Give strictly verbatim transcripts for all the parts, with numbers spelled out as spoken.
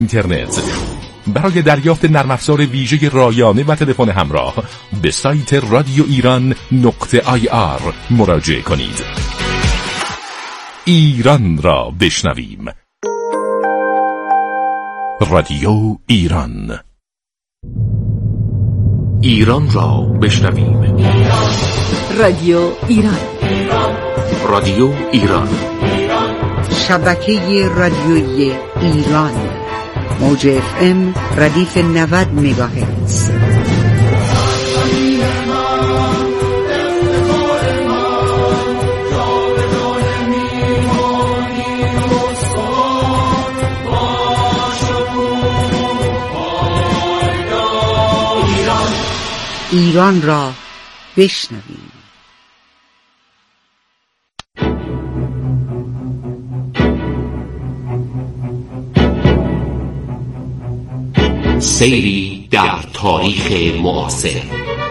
اینترنت. برای دریافت نرم افزار ویژه رایانه و تلفن همراه به سایت رادیو ایران نقطه آی آر مراجعه کنید. ایران را بشنویم. رادیو ایران. ایران را بشنویم. رادیو ایران. رادیو ایران. شبکه رادیویی ایران. موج اف ام ردیف نود مگاهرتز. ایران را بشنویم. سیری در تاریخ معاصر.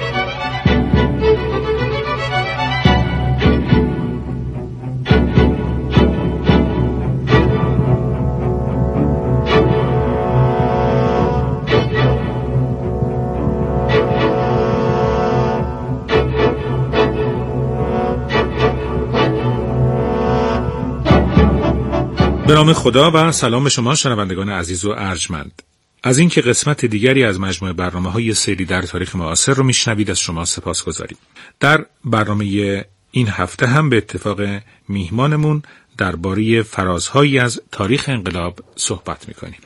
به نام خدا و سلام به شما شنوندگان عزیز و ارجمند. از اینکه قسمت دیگری از مجموعه برنامه‌های سیری در تاریخ معاصر رو میشنوید از شما سپاسگزاریم. در برنامه این هفته هم به اتفاق میهمانمون درباره فرازهایی از تاریخ انقلاب صحبت میکنیم.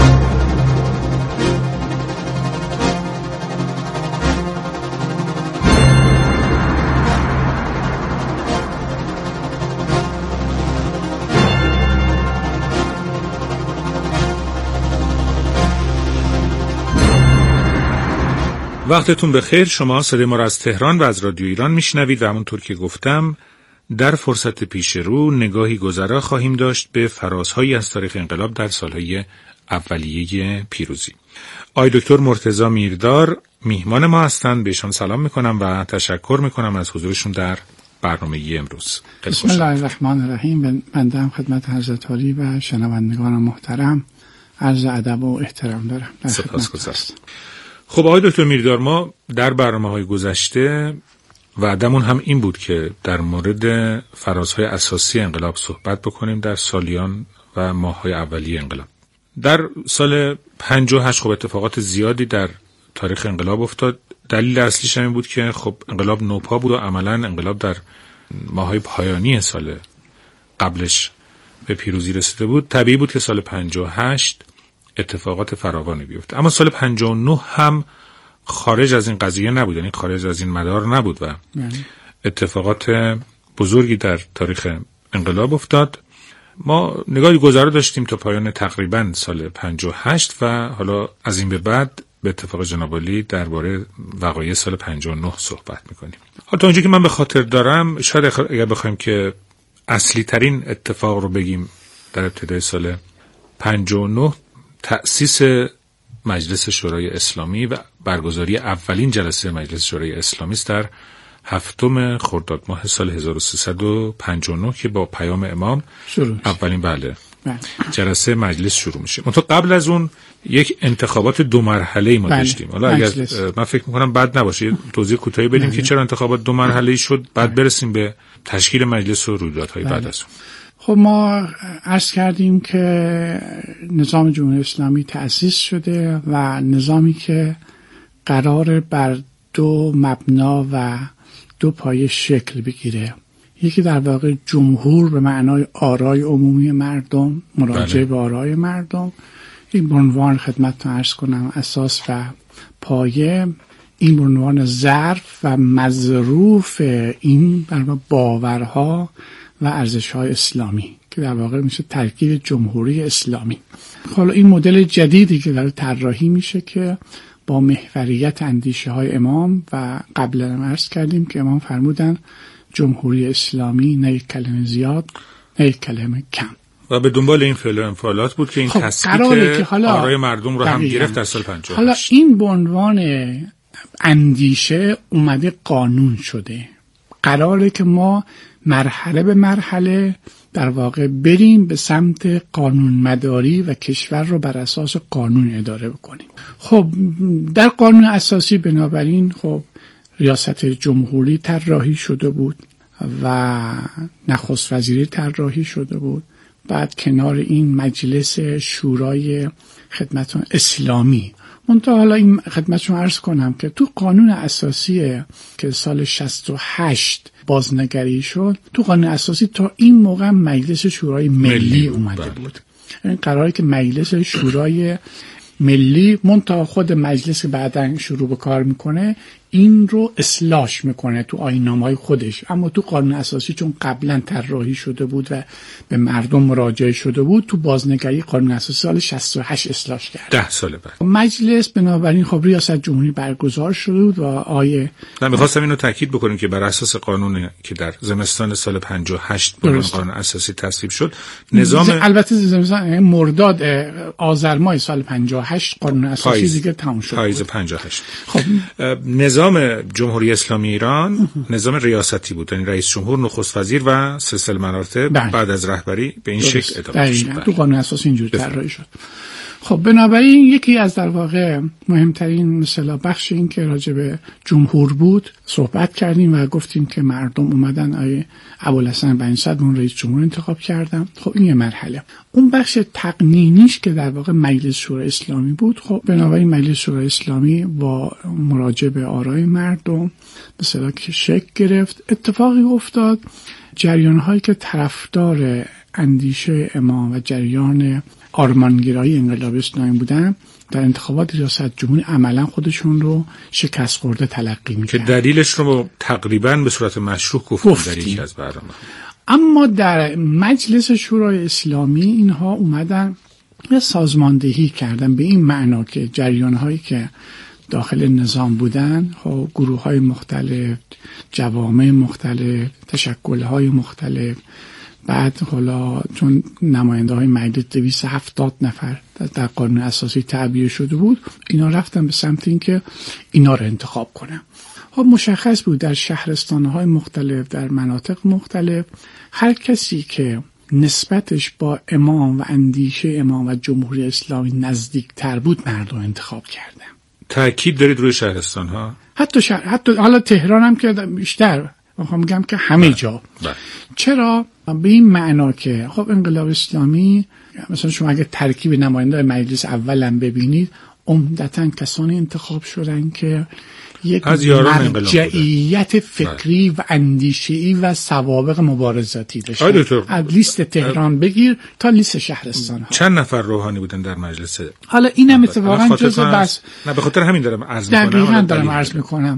وقتتون بخیر. شما صدای ما را از تهران و از رادیو ایران میشنوید و همونطور که گفتم در فرصت پیش رو نگاهی گذرا خواهیم داشت به فرازهایی از تاریخ انقلاب در سالهای اولیه پیروزی. آقای دکتر مرتضی میردار میهمان ما هستند. بهشون سلام میکنم و تشکر میکنم از حضورشون در برنامه امروز. بسم الله الرحمن الرحیم. بنده هم خدمت حضرت عالی و شنوندگان محترم عرض ادب و احترام دارم. سپاسگزارم. خب آقای دکتر میردار، ما در برنامه‌های گذشته وعدمون هم این بود که در مورد فرازهای اساسی انقلاب صحبت بکنیم در سالیان و ماه‌های اولیه انقلاب. در سال پنجاه و هشت خب اتفاقات زیادی در تاریخ انقلاب افتاد. دلیل اصلیش این بود که خب انقلاب نوپا بود و عملاً انقلاب در ماه‌های پایانی سال قبلش به پیروزی رسیده بود. طبیعی بود که سال پنجاه و هشت اتفاقات فراوانی بیفته. اما سال پنجاه و نه هم خارج از این قضیه نبود، یعنی خارج از این مدار نبود و اتفاقات بزرگی در تاریخ انقلاب افتاد. ما نگاهی گذرا داشتیم تا پایان تقریبا سال پنجاه و هشت و حالا از این به بعد به اتفاق جناب عالی درباره وقایع سال پنجاه و نه صحبت میکنیم. حالا تا اونجا که من به خاطر دارم، شاید اگر بخوایم که اصلی ترین اتفاق رو بگیم در ابتدای سال پنجاه و نه تأسیس مجلس شورای اسلامی و برگزاری اولین جلسه مجلس شورای اسلامی است در هفتم خرداد ماه سال هزار و سیصد و پنجاه و نه که با پیام امام شروع اولین بله جلسه مجلس شروع میشه. منتها قبل از اون یک انتخابات دو مرحله‌ای ما داشتیم. حالا اگر من فکر می‌کنم بد نباشه توضیح کوتاهی بدیم که چرا انتخابات دو مرحله‌ای شد، بعد برسیم به تشکیل مجلس و رویدادهای بعد از اون. خب ما عرض کردیم که نظام جمهوری اسلامی تأسیس شده و نظامی که قرار بر دو مبنا و دو پایه شکل بگیره. یکی در واقع جمهور به معنای آرای عمومی مردم، مراجعه به آرای مردم. این به عنوان خدمتتون عرض کنم اساس و پایه، این به عنوان ظرف و مظروف این باورها و ارزش‌های اسلامی که در واقع میشه ترکیب جمهوری اسلامی. حالا این مدل جدیدی که داره طراحی میشه که با محوریت اندیشه‌های امام و قبلا هم عرض کردیم که امام فرمودن جمهوری اسلامی نه یک کلمه زیاد نه یک کلمه کم و به دنبال این فعل و انفعالات بود که این خب تثبیت آرای مردم رو هم گرفت در سال پنجاه و هشت. حالا این به عنوان اندیشه اومده قانون شده. قراره که ما مرحله به مرحله در واقع بریم به سمت قانون مداری و کشور رو بر اساس قانون اداره بکنیم. خب در قانون اساسی بنابراین خب ریاست جمهوری طراحی شده بود و نخست وزیری طراحی شده بود. بعد کنار این مجلس شورای خدمتون اسلامی. منتها حالا این خدمتشون عرض کنم که تو قانون اساسی که سال شصت و هشت بازنگری شد، تو قانون اساسی تا این موقع مجلس شورای ملی, ملی اومده بله. بود. این قراره که مجلس شورای ملی منتها خود مجلس که بعداً شروع به کار میکنه این رو اصلاح میکنه تو آیین‌نامه‌های خودش، اما تو قانون اساسی چون قبلا طراحی شده بود و به مردم مراجعه شده بود، تو بازنگری قانون اساسی سال شصت و هشت اصلاح کرد. ده سال بعد مجلس بنابراین خب ریاست جمهوری برگزار شده بود و آیه من می‌خواستم اینو تاکید بکنیم که بر اساس قانونی که در زمستان سال پنجاه و هشت به قانون اساسی تصویب شد، نظام البته زمستان مرداد آذر ماه سال پنجاه و هشت قانون اساسی دیگه تموم شد. پاییز پنجاه و هشت. خب نظام جمهوری اسلامی ایران نظام ریاستی بود، یعنی رئیس جمهور، نخست وزیر و سلسله مراتب بعد از رهبری به این شکل ادامه شد. تو قانون اساسی اینجوری طراحی شد. خب بنابراین یکی از در واقع مهمترین مثلا بخش این که راجع به جمهور بود صحبت کردیم و گفتیم که مردم اومدن آیه ابوالحسن بنی صدر رئیس جمهور انتخاب کردن. خب این یه مرحله. اون بخش تقنینیش که در واقع مجلس شورای اسلامی بود، خب بنابراین مجلس شورای اسلامی با مراجعه به آرای مردم مثلا که شکل گرفت. اتفاقی افتاد، جریان‌هایی که طرفدار اندیشه امام و جریان آرمانگرایی انقلاب اسلامی بودن در انتخابات ریاست جمهوری عملا خودشون رو شکست خورده تلقی می‌کردن که دلیلش رو تقریباً به صورت مشروح گفتیم در یکی از برنامه. اما در مجلس شورای اسلامی اینها اومدن یه سازماندهی کردن به این معنا که جریان‌هایی که داخل نظام بودن، خب گروه‌های مختلف، جوامع مختلف، تشکل‌های مختلف، بعد حالا چون نماینده های مجلس دویست و هفتاد نفر در قانون اساسی تعبیه شده بود، اینا رفتن به سمت این که اینا رو انتخاب کنن. خب مشخص بود در شهرستان‌های مختلف، در مناطق مختلف، هر کسی که نسبتش با امام و اندیشه امام و جمهوری اسلامی نزدیکتر بود مردم انتخاب کردن. تأکید دارید روی شهرستان‌ها؟ حتی شهر، حتی حالا تهران هم که بیشتر میخوام بگم که همه جا. بله. چرا؟ به این معنا که خب انقلاب اسلامی مثلا شما اگه ترکیب نماینده مجلس اولم ببینید عمدتاً کسانی انتخاب شدن که یک مرجعیت فکری و اندیشه‌ای و سوابق مبارزاتی داشتن. از لیست تهران بگیر تا لیست شهرستان ها. چند نفر روحانی بودن در مجلس؟ حالا اینم اتفاقا جزء بس نه به خاطر همین دارم عرض می‌کنم. دقیقاً دارم عرض می‌کنم.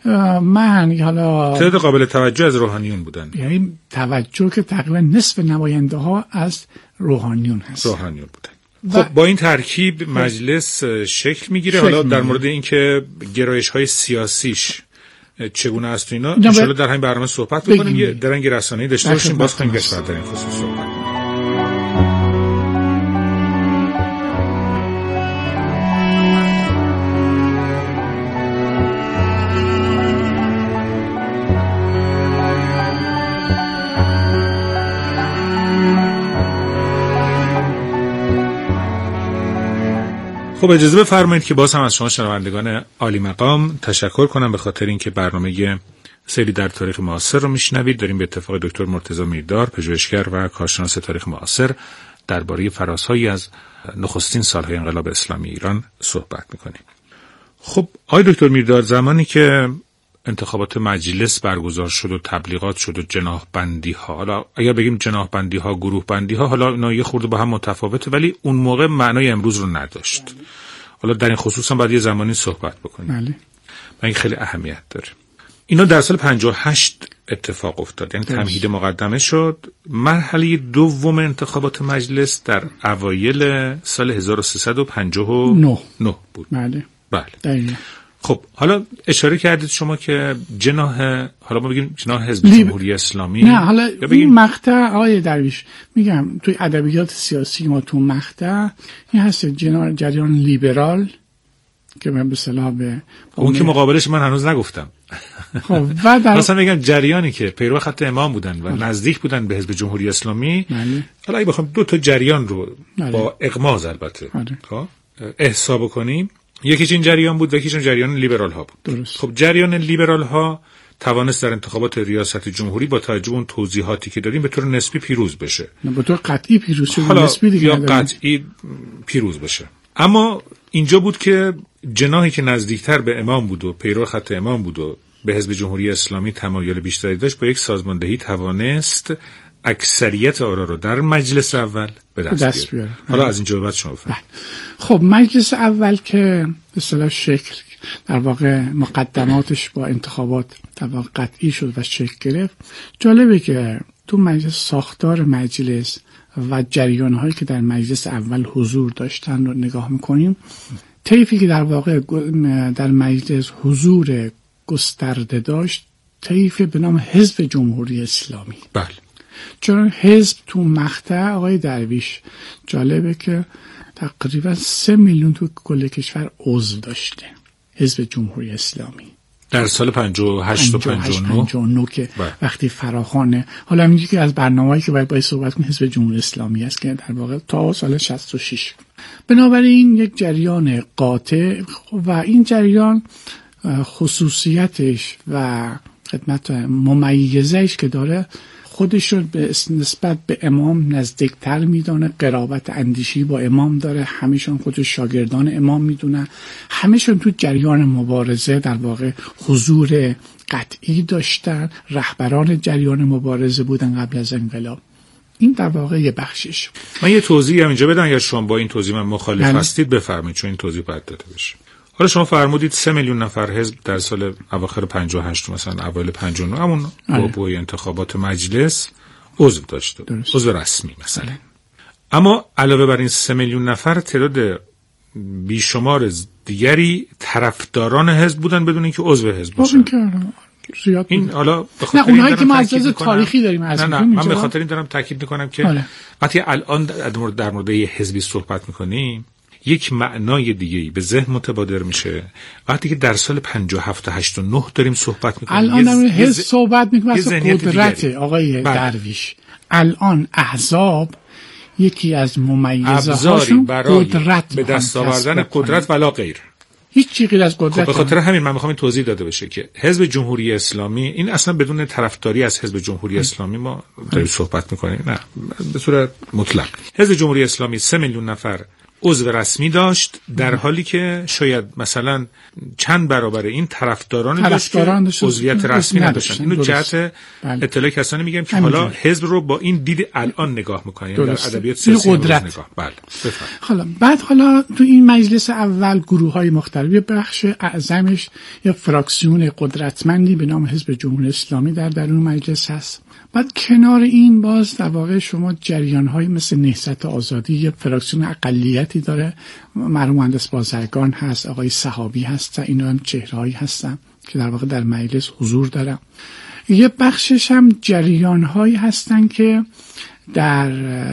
من حالا تعداد قابل توجه از روحانیون بودن، یعنی توجه که تقریبا نصف نماینده ها از روحانیون هست. روحانیون بودن. خب با این ترکیب مجلس شکل میگیره. حالا در مورد اینکه گرایش های سیاسیش چگونه است و اینا ان شاءالله در همین برنامه صحبت بکنیم، یه درنگ رسانه‌ای داشته باشیم، باز کنیم گشت در این خصوص صحبت. خب اجازه بفرمایید که باز هم از شما شنوندگان عالی مقام تشکر کنم به خاطر اینکه برنامه سیری در تاریخ معاصر رو میشنوید. داریم به اتفاق دکتر مرتضی میردار، پژوهشگر و کارشناس تاریخ معاصر، درباره فرازهایی از نخستین سالهای انقلاب اسلامی ایران صحبت میکنیم. خب آقای دکتر میردار، زمانی که انتخابات مجلس برگزار شد و تبلیغات شد و جناح بندی ها، حالا اگر بگیم جناح بندی ها، گروه بندی ها، حالا اینا یه خورده با هم متفاوته ولی اون موقع معنای امروز رو نداشت. بله. حالا در این خصوص هم باید یه زمانی صحبت بکنیم. بله. و این خیلی اهمیت داره. اینا در سال پنجاه و هشت اتفاق افتاد، یعنی تمهید مقدمه شد. مرحله دوم انتخابات مجلس در اوایل سال هزار و سیصد و پنجاه و نه بود. بله. بله. دقیقاً. خب حالا اشاره کردید شما که جناح، حالا ما بگیم جناح حزب جمهوری اسلامی، نه حالا این مقطع آقای درویش میگم توی ادبیات سیاسی ما تو مقطع این هست جناح جریان لیبرال که من به اصطلاح به اون که مقابلش من هنوز نگفتم. خب و در مثلا میگم جریانی که پیرو خط امام بودن و نزدیک بودن به حزب جمهوری اسلامی، حالا اگه بخوام دو تا جریان رو مالی. با اغماض البته خب احساب کنیم، یکیش این جریان بود و یکیش جریان لیبرال ها بود. درست. خب جریان لیبرال ها توانست در انتخابات ریاست جمهوری با توجه به اون توضیحاتی که داریم به طور نسبی پیروز بشه. نه به طور قطعی پیروز شه، حالا نسبی دیگه یا نداریم. قطعی پیروز بشه. اما اینجا بود که جناحی که نزدیکتر به امام بود و پیرو خط امام بود و به حزب جمهوری اسلامی تمایل بیشتری داشت، با یک سازماندهی توانست اکثریت آرا رو در مجلس اول به دست, دست بیاره. حالا از اینجا بعد شما بفرمایید. خب مجلس اول که به اصطلاح شکل در واقع مقدماتش با انتخابات در واقع قطعی شد و شکل گرفت، جالبه که تو مجلس ساختار مجلس و جریان‌هایی که در مجلس اول حضور داشتن رو نگاه می‌کنیم، طیفی که در واقع در مجلس حضور گسترده داشت طیف به نام حزب جمهوری اسلامی. بله. چون حزب تو مقطع آقای درویش جالبه که تقریبا سه میلیون تو کل کشور عضو داشته حزب جمهوری اسلامی در سال پنجاه و هشت و پنجاه و نه که وقتی فراخوانه، حالا میگه که از برنامه‌ای که باید باید صحبت کنیم حزب جمهوری اسلامی است که در واقع تا سال شصت و شش. بنابراین یک جریان قاطع و این جریان خصوصیتش و خدمت ممیزهش که داره خودش رو به نسبت به امام نزدیکتر میدونه، قرابت اندیشی با امام داره، همیشون خودش شاگردان امام میدونن، همیشون تو جریان مبارزه در واقع حضور قطعی داشتن، رهبران جریان مبارزه بودن قبل از انقلاب. این در واقع یه بخشش. من یه توضیح هم اینجا بدم اگر شما با این توضیح من مخالف هستید بفرمایید، چون این توضیح باید داده بشه. حالا شما فرمودید سه میلیون نفر حزب در سال اواخر پنجاه و هشت مثلا اوایل پنجاه و نه همون بابوی انتخابات مجلس عضو داشته، عضو رسمی مثلا. آره. اما علاوه بر این سه میلیون نفر تعداد بیشمار دیگری طرفداران حزب بودن بدون اینکه عضو حزب باشن. زیاد این حالا نه اونایی که ما از لحاظ تاریخی داریم از نه نه من به خاطر این دارم تاکید میکنم که وقتی الان در مورد یه حزبی صحبت میکنیم یک معنای دیگه‌ای به ذهن متبادر میشه. وقتی که در سال پنجاه و هفت و هشت و نه داریم صحبت میکنیم الان داریم حزب صحبت میکنیم از قدرت آقای درویش. الان احزاب یکی از ممیزه‌هاشون قدرت به دست آوردن قدرت ولا غیر. هیچ چیزی غیر از قدرت. خب به خاطر همین من میخوام این توضیح داده بشه که حزب جمهوری اسلامی این اصلا بدون طرفداری از حزب جمهوری اسلامی ما داریم صحبت میکنیم، نه به صورت مطلق. حزب جمهوری اسلامی سه میلیون نفر عضو رسمی داشت در حالی که شاید مثلا چند برابر این طرفداران داشت که عضویت رسمی نداشتن. اینو جهت اطلاع کسانی میگم که حالا حزب رو با این دید الان نگاه میکنن، یعنی در ادبیات سیاسی قدرت نگاه. بله بفرمایید. حالا بعد حالا تو این مجلس اول گروه‌های مختلف، بخش اعظمش یا فراکسیون قدرتمندی به نام حزب جمهوری اسلامی در درون مجلس هست. بعد کنار این باز در واقع شما جریان‌های مثل نهضت آزادی یه فراکسیون اقلیتی داره، مرحوم مهندس بازرگان هست، آقای صحابی هست، اینا هم چهره‌هایی هستن که در واقع در مجلس حضور دارن. یه بخشش هم جریان‌هایی هستن که در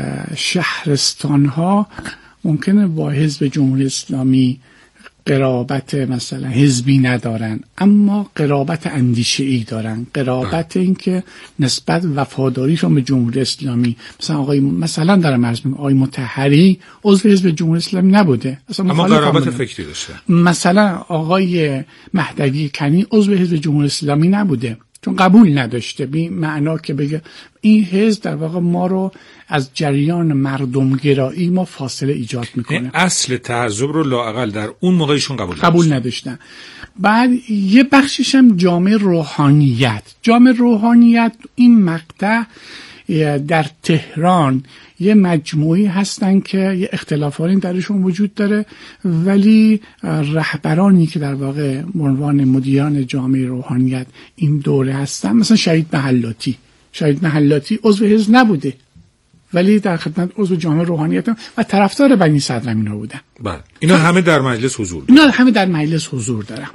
شهرستان‌ها ممکنه با حزب جمهوری اسلامی قرابت مثلا حزبی ندارن اما قرابت اندیشه‌ای دارن، قرابت این که نسبت وفاداریشون به جمهوری اسلامی، مثلا آقای مثلا در مرز آقای مطهری عضو حزب جمهوری اسلامی نبوده اما قرابت فکری داشته. مثلا آقای مهدوی کنی عضو حزب جمهوری اسلامی نبوده چون قبول نداشته، بی معنا که بگه این حزب در واقع ما رو از جریان مردمگرایی ما فاصله ایجاد میکنه. اصل تعصب رو لااقل در اون موقعشون قبول قبول نداشتن. بعد یه بخشش هم جامعه روحانیت. جامعه روحانیت این مقطع در تهران یه مجموعی هستن که یه اختلافاتی درشون وجود داره، ولی رهبرانی که در واقع عنوان مدیران جامعه روحانیت این دوره هستن، مثلا شهید محلاتی شهید محلاتی عضو حزب نبوده ولی در خدمت عضو جامعه روحانیت و طرفدار بنی صدرم اینا بودن. بله اینا همه در مجلس حضور دارن. اینا همه در مجلس حضور دارن.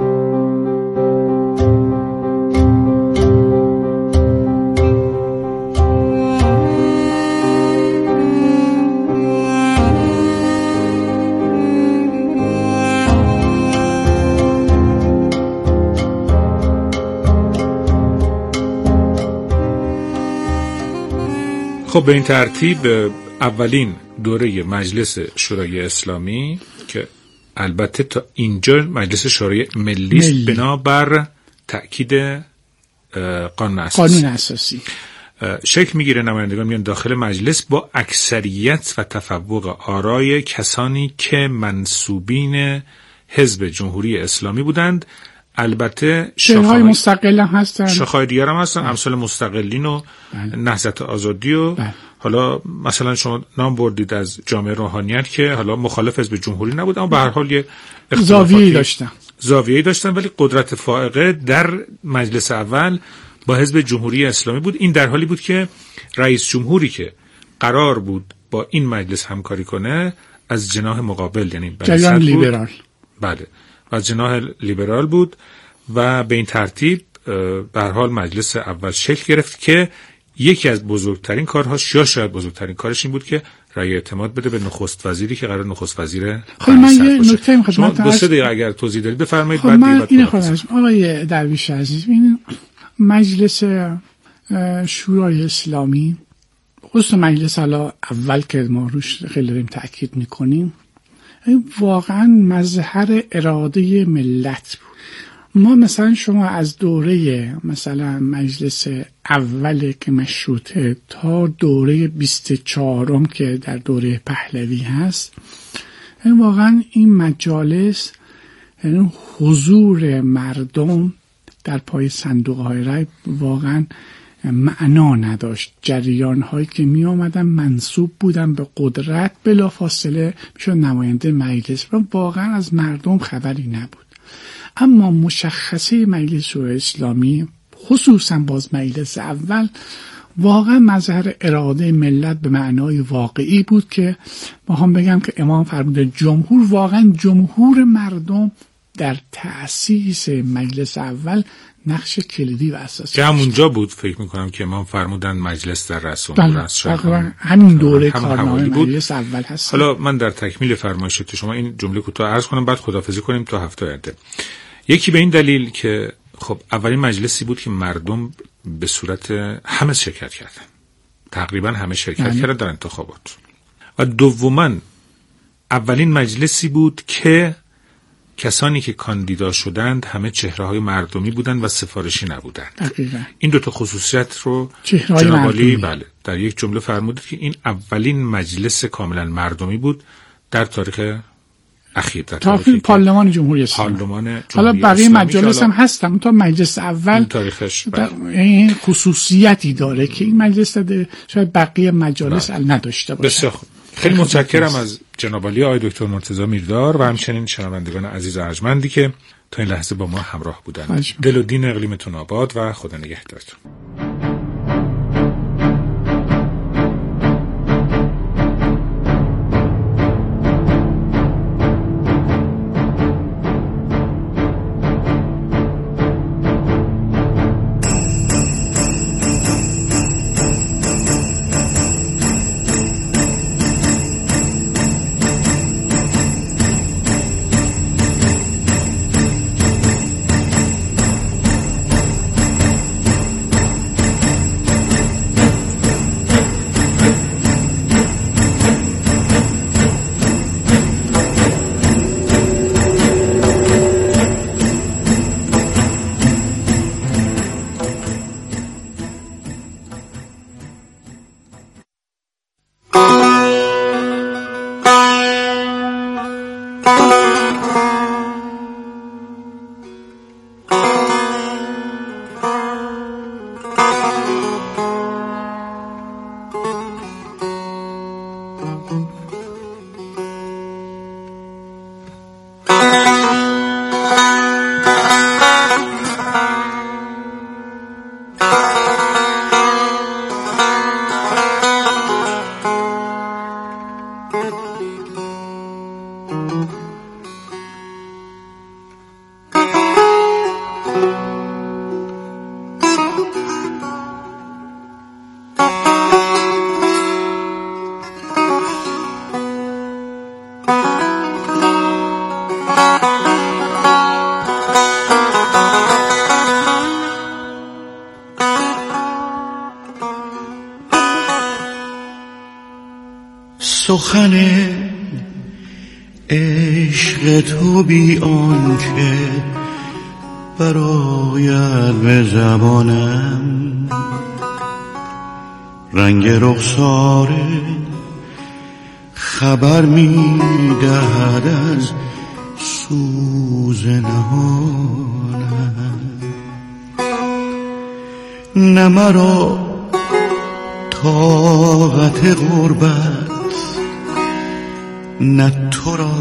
خب به این ترتیب اولین دوره مجلس شورای اسلامی که البته تا اینجا مجلس شورای ملی است ملی. بنابر تأکید قانون اساسی قانون اساسی شکل میگیره. نمایندگان میان داخل مجلس با اکثریت و تفوق آرای کسانی که منسوبین حزب جمهوری اسلامی بودند. البته شاخه‌های مستقل هم هستن، شاخه‌های دیگر هم هستن، امثال مستقلین و بله. نهضت آزادی و بله. حالا مثلا شما نام بردید از جامعه روحانیت که حالا مخالف حزب جمهوری نبود اما به هر حال یه زاویه‌ای داشتن زاویه‌ای داشتن ولی قدرت فائقه در مجلس اول با حزب جمهوری اسلامی بود. این در حالی بود که رئیس جمهوری که قرار بود با این مجلس همکاری کنه از جناح مقابل یعنی جریان لیبرال بله از جناح لیبرال بود و به این ترتیب به هر حال مجلس اول شکل گرفت که یکی از بزرگترین کارهاش یا شاید بزرگترین کارش این بود که رأی اعتماد بده به نخست وزیری که قرار نخست وزیر خب من یه نکته می‌خوام دو سه دقیقه اگر توضیح بدید بفرمایید. خب بعد من این خواستم آقای درویش عزیز ببینید مجلس شورای اسلامی خصوصا مجلس حالا اول که ما روش خیلی داریم تأکید میکنیم واقعا مظهر اراده ملت بود. ما مثلا شما از دوره مثلا مجلس اول که مشروطه تا دوره بیست و چهارم که در دوره پهلوی هست واقعا این مجالس حضور مردم در پای صندوق های رای واقعا معنا نداشت. جریان هایی که می آمدن منسوب بودن به قدرت بلافاصله میشد نماینده مجلس و واقعا از مردم خبری نبود. اما مشخصه مجلس شورای اسلامی خصوصا باز مجلس اول واقعا مظهر اراده ملت به معنای واقعی بود که ما هم بگم که امام فرموده جمهور واقعا جمهور مردم در تأسیس مجلس اول نقش کلیدی و اساسی که همونجا بود. فکر میکنم که امام فرمودن مجلس در رأس امور است. همین دوره کارنامه مجلس اول هست. حالا من در تکمیل فرمایشات شما این جمله کوتاه عرض کنم بعد خداحافظی کنیم تا هفته آینده. یکی به این دلیل که خب اولین مجلسی بود که مردم به صورت همه شرکت کردن، تقریبا همه شرکت کردن در انتخابات، و دوما اولین مجلسی بود که کسانی که کاندیدا شدند همه چهره‌های مردمی بودند و سفارشی نبودند. دقیقاً. این دو تا خصوصیت رو جناب عالی بله در یک جمله فرمودید که این اولین مجلس کاملا مردمی بود در تاریخ اخیر، در تاریخ پارلمان جمهوری اسلامی. پارلمان حالا بقیه مجالس هم هستن تا مجلس اول این تاریخش این خصوصیتی داره که این مجلس داره شاید بقیه مجالس ال نداشته باشه. بسیار خوب. خیلی متشکرم از جناب عالی آقای دکتر مرتضی میردار و همچنین شنوندگان عزیز و ارجمندی که تا این لحظه با ما همراه بودند. دل و دین اقلیمتون آباد و خدا نگهدارتون. سخن عشق تو بی آنکه برآید به زبانم، رنگ رخسار خبر می دهد از سوز نهانم. نه مرا طاقت غربت، نه تو را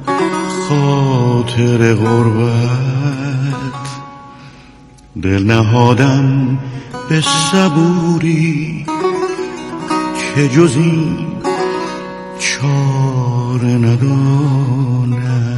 خاطر غربت، دل نهادم به صبوری که جز این چاره ندانم.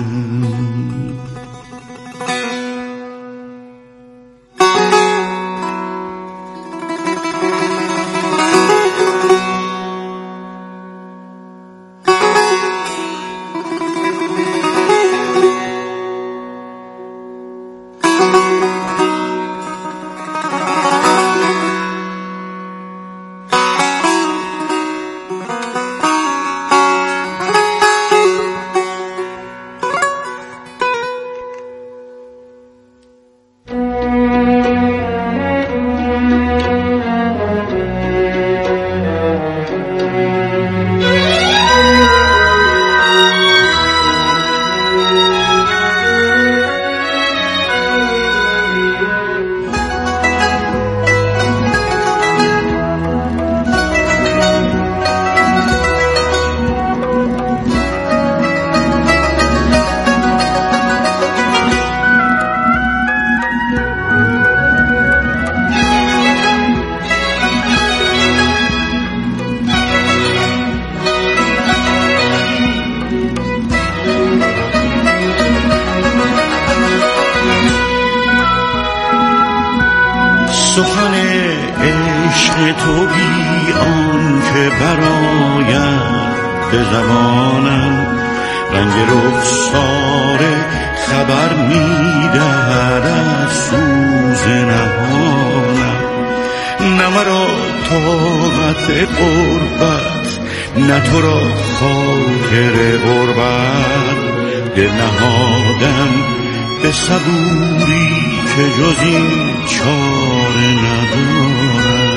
سخن عشق تو بی آن که برآید به زبانم، رنگ رخسار خبر می دهد از سوز نهانم. نه مرا طاقت غربت، نه تو را خاطر غربت، دل نهادم به صبوری که جز این چاره ندارم.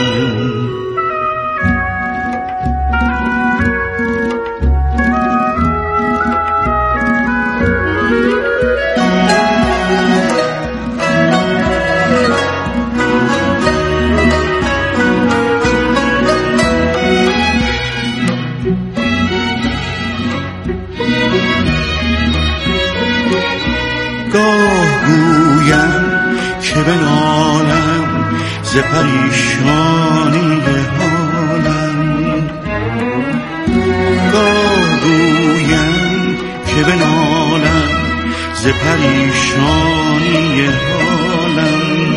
گاه گویم که بنالم ز پریشانی حالم، گاه گویم که بنالم ز پریشانی حالم،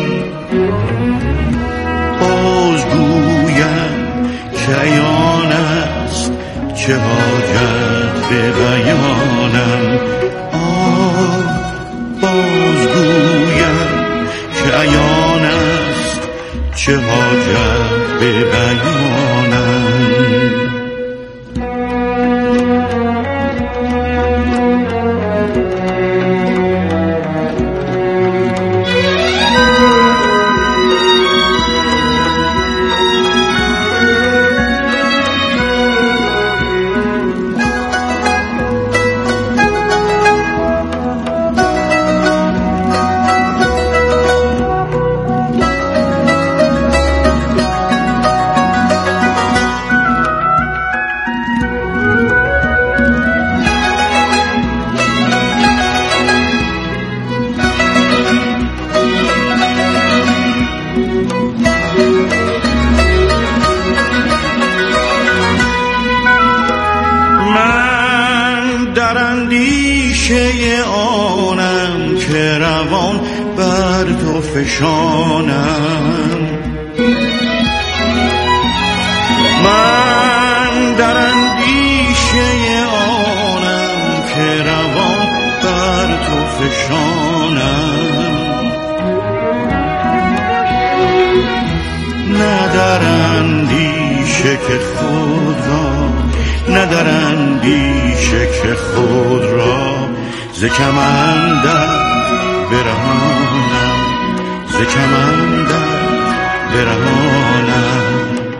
باز گویم که عیان است چه حاجت به بیانم. آه باز گویم که عیان است چه حاجت به بیانم. آنم که روان بر تو فشانم، من در اندیشه آنم که روان بر تو فشانم، نه در اندیشه که خود را ندارندیشه که خود را ز کمندت برهانم، ز کمندت برهانم.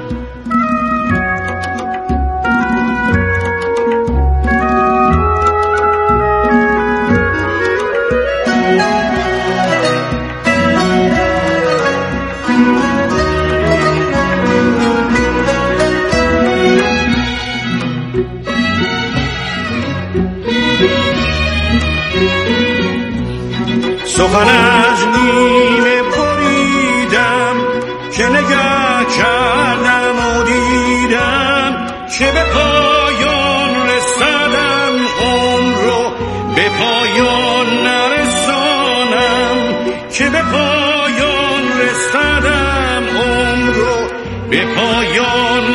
سخن از نیمه بریدم که نگاه کردم و دیدم که به پایان رسیدم، عمر رو به پایان نرسانم، که به پایان رسیدم، عمر رو به پایان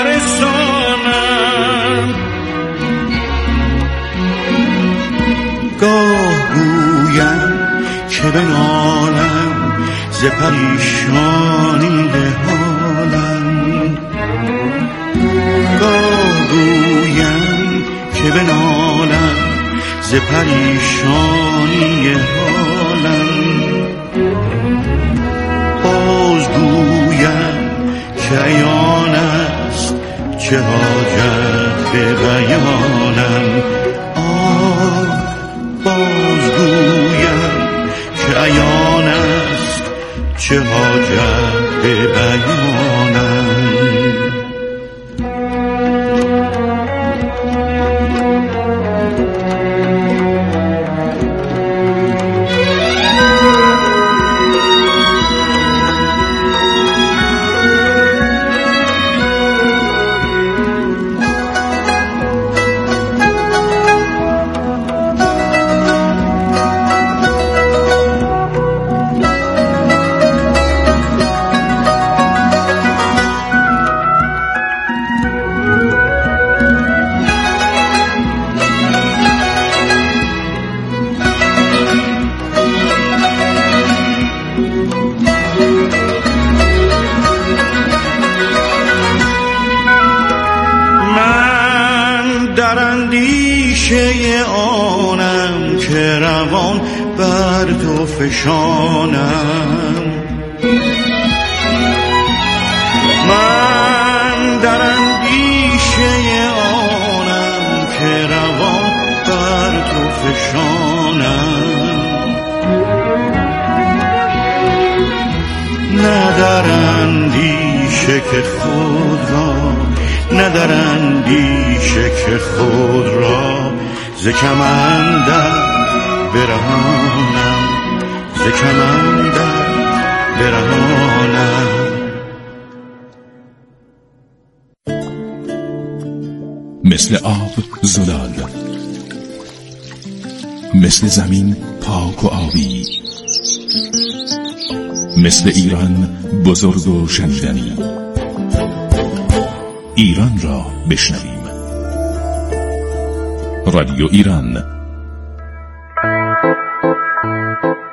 نرسانم. گاه گویم که بنالم ز پریشانی حالم، گاه گویم که بنالم ز پریشانی حالم، باز گویم که عیان است چه حاجت به بیانم. آه باز گویم که عیان است چه حاجت به بیانم. آنم که روان بر تو فشانم، من در اندیشه آنم که روان بر تو فشانم. ندر اندیشه که خود را، ندر اندیشه که خود را ز کمندت برهانم، ز کمندت برهانم. مثل آب زلال، مثل زمین پاک و آبی، مثل ایران بزرگ و شنیدنی. ایران را بشنویم. رادیو ایران.